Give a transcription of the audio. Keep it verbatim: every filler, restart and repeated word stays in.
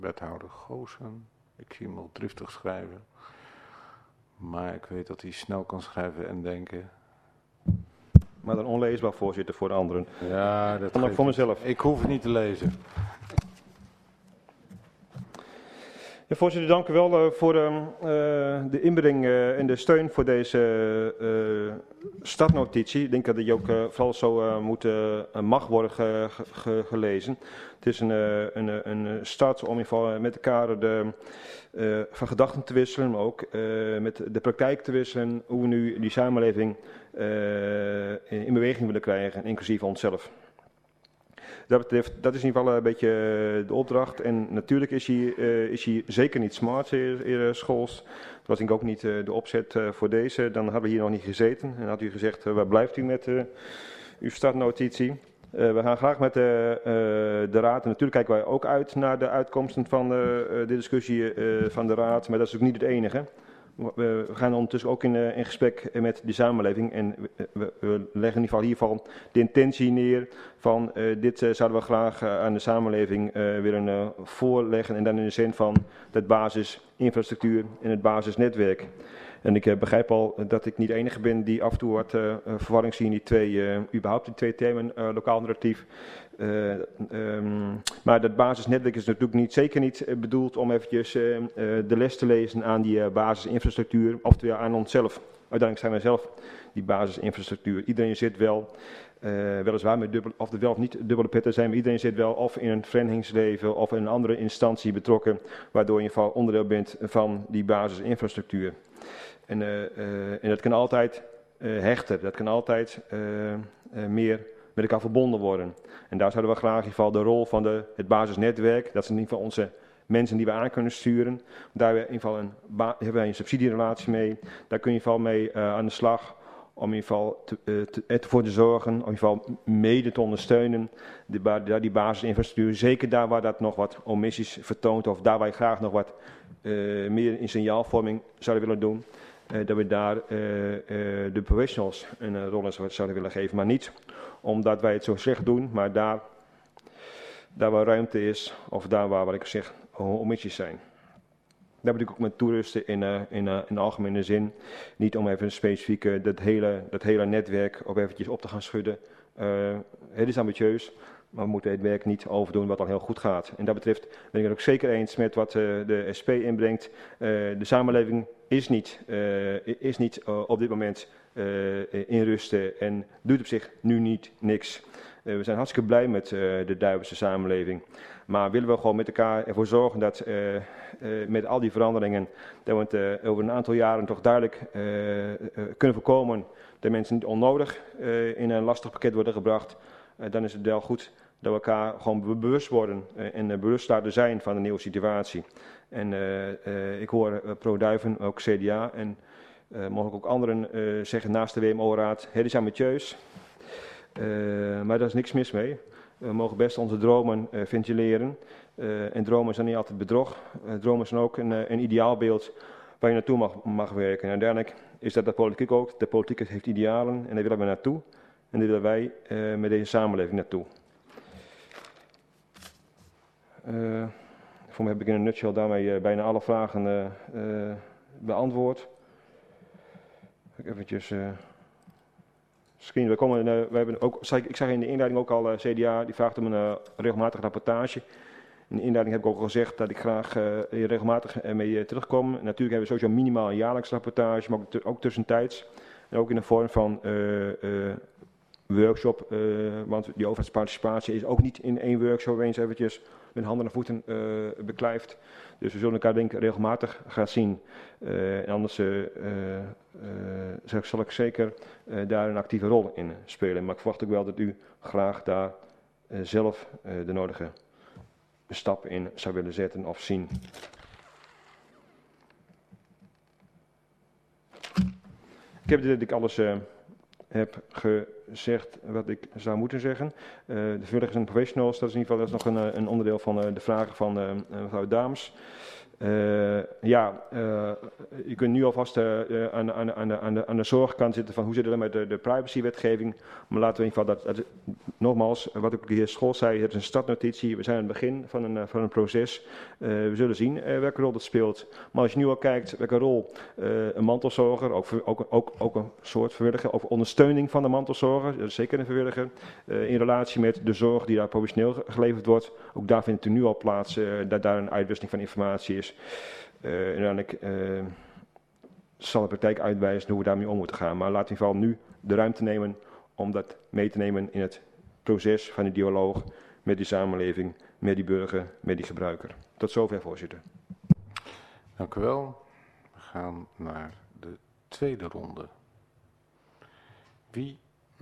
wethouder Goosen. Ik zie hem wel driftig schrijven. Maar ik weet dat hij snel kan schrijven en denken. Maar dan onleesbaar, voorzitter, voor de anderen. Ja, dat Dan ook voor mezelf. Ik hoef het niet te lezen. Ja, voorzitter, dank u wel uh, voor uh, de inbreng uh, en de steun voor deze uh, startnotitie. Ik denk dat die ook uh, vooral zo uh, moet, uh, mag worden ge, ge, gelezen. Het is een, uh, een, een start om in ieder geval met elkaar de, uh, van gedachten te wisselen, maar ook uh, met de praktijk te wisselen, hoe we nu die samenleving uh, in beweging willen krijgen, inclusief onszelf. Dat betreft, dat is in ieder geval een beetje de opdracht. En natuurlijk is hij, uh, is hij zeker niet smart, heer, heer Scholz. Dat was denk ik ook niet uh, de opzet uh, voor deze. Dan hadden we hier nog niet gezeten. En had u gezegd, uh, waar blijft u met uh, uw startnotitie? Uh, we gaan graag met uh, uh, de raad. En natuurlijk kijken wij ook uit naar de uitkomsten van uh, de discussie uh, van de raad. Maar dat is ook niet het enige. We gaan ondertussen ook in, uh, in gesprek met de samenleving en we, we, we leggen in ieder geval hiervan de intentie neer van uh, dit uh, zouden we graag uh, aan de samenleving uh, willen uh, voorleggen en dan in de zin van het basisinfrastructuur en het basisnetwerk. En ik uh, begrijp al dat ik niet de enige ben die af en toe wat uh, verwarring zie in die twee, uh, überhaupt die twee termen, uh, lokaal narratief. Uh, um, maar dat basisnetwerk is natuurlijk niet, zeker niet uh, bedoeld om eventjes uh, uh, de les te lezen aan die uh, basisinfrastructuur, oftewel aan onszelf. Uiteindelijk zijn wij zelf die basisinfrastructuur. Iedereen zit wel, uh, weliswaar met dubbel, of wel of niet dubbele petten zijn, maar iedereen zit wel of in een verenigingsleven of in een andere instantie betrokken, waardoor je in ieder geval onderdeel bent van die basisinfrastructuur. En, uh, uh, en dat kan altijd uh, hechter, dat kan altijd uh, uh, meer met elkaar verbonden worden. En daar zouden we graag in ieder geval de rol van de, het basisnetwerk, dat zijn in ieder geval onze mensen die we aan kunnen sturen. Daar hebben we in ieder geval een, hebben wij een subsidierelatie mee. Daar kun je in ieder geval mee uh, aan de slag om in ieder geval te, uh, te, ervoor te zorgen, om in ieder geval mede te ondersteunen, die, die basisinfrastructuur. Zeker daar waar dat nog wat omissies vertoont of daar waar je graag nog wat uh, meer in signaalvorming zouden willen doen. Uh, dat we daar uh, uh, de professionals een uh, rol in zouden willen geven. Maar niet omdat wij het zo slecht doen, maar daar, daar waar ruimte is, of daar waar, wat ik zeg, omissies zijn. Daar bedoel ik ook met toerusten in, uh, in, uh, in de algemene zin. Niet om even specifiek uh, dat, hele, dat hele netwerk op eventjes op te gaan schudden. Uh, het is ambitieus, maar we moeten het werk niet overdoen wat al heel goed gaat. En dat betreft ben ik het ook zeker eens met wat uh, de S P inbrengt. Uh, de samenleving is niet, uh, is niet uh, op dit moment uh, in rusten en doet op zich nu niet niks. Uh, we zijn hartstikke blij met uh, de Duivelse samenleving. Maar willen we gewoon met elkaar ervoor zorgen dat uh, uh, met al die veranderingen, dat we het uh, over een aantal jaren toch duidelijk uh, uh, kunnen voorkomen dat mensen niet onnodig uh, in een lastig pakket worden gebracht. Uh, dan is het wel goed dat we elkaar gewoon bewust worden uh, en uh, bewust laten zijn van de nieuwe situatie. En uh, uh, ik hoor uh, pro-Duiven, ook C D A en uh, mogelijk ook anderen uh, zeggen naast de W M O-raad, het is ambitieus, uh, maar daar is niks mis mee. We mogen best onze dromen uh, ventileren. Uh, en dromen zijn niet altijd bedrog. Uh, dromen zijn ook een, uh, een ideaalbeeld waar je naartoe mag, mag werken. En uiteindelijk is dat de politiek ook. De politiek heeft idealen en daar willen we naartoe. En daar willen wij uh, met deze samenleving naartoe. Uh, voor mij heb ik in een nutshell daarmee uh, bijna alle vragen uh, uh, beantwoord. Eventjes... Uh, Misschien, we komen, uh, we hebben ook, ik zag in de inleiding ook al uh, C D A, die vraagt om een uh, regelmatige rapportage. In de inleiding heb ik ook al gezegd dat ik graag uh, hier regelmatig uh, mee uh, terugkom. En natuurlijk hebben we sowieso minimaal een jaarlijks rapportage, maar ook, ook tussentijds. En ook in de vorm van uh, uh, workshop, uh, want die overheidsparticipatie is ook niet in één workshop eens eventjes met handen en voeten uh, beklijft. Dus we zullen elkaar denk ik regelmatig gaan zien. Uh, en anders uh, uh, uh, zal ik zeker uh, daar een actieve rol in spelen. Maar ik verwacht ook wel dat u graag daar uh, zelf uh, de nodige stappen in zou willen zetten of zien. Ik heb dit dat ik alles uh, heb gezegd wat ik zou moeten zeggen. Uh, de vrijwilligers en professionals, dat is in ieder geval dat is nog een, een onderdeel van uh, de vragen van uh, mevrouw Dames. Uh, ja, uh, je kunt nu alvast uh, aan, aan, aan, de, aan, de, aan de zorgkant zitten van hoe zit het met de, de privacywetgeving. Maar laten we in ieder geval, dat, dat, nogmaals, wat ik hier school zei, het is een startnotitie. We zijn aan het begin van een, van een proces. Uh, we zullen zien uh, welke rol dat speelt. Maar als je nu al kijkt welke rol uh, een mantelzorger, ook, ook, ook, ook een soort vrijwilliger, of ondersteuning van de mantelzorger, dat is zeker een vrijwilliger, uh, in relatie met de zorg die daar professioneel geleverd wordt. Ook daar vindt er nu al plaats uh, dat daar een uitwisseling van informatie is. Uh, en uiteindelijk uh, zal de praktijk uitwijzen hoe we daarmee om moeten gaan. Maar laten we in ieder geval nu de ruimte nemen om dat mee te nemen in het proces van die dialoog met die samenleving, met die burger, met die gebruiker. Tot zover, voorzitter. Dank u wel. We gaan naar de tweede ronde. Wie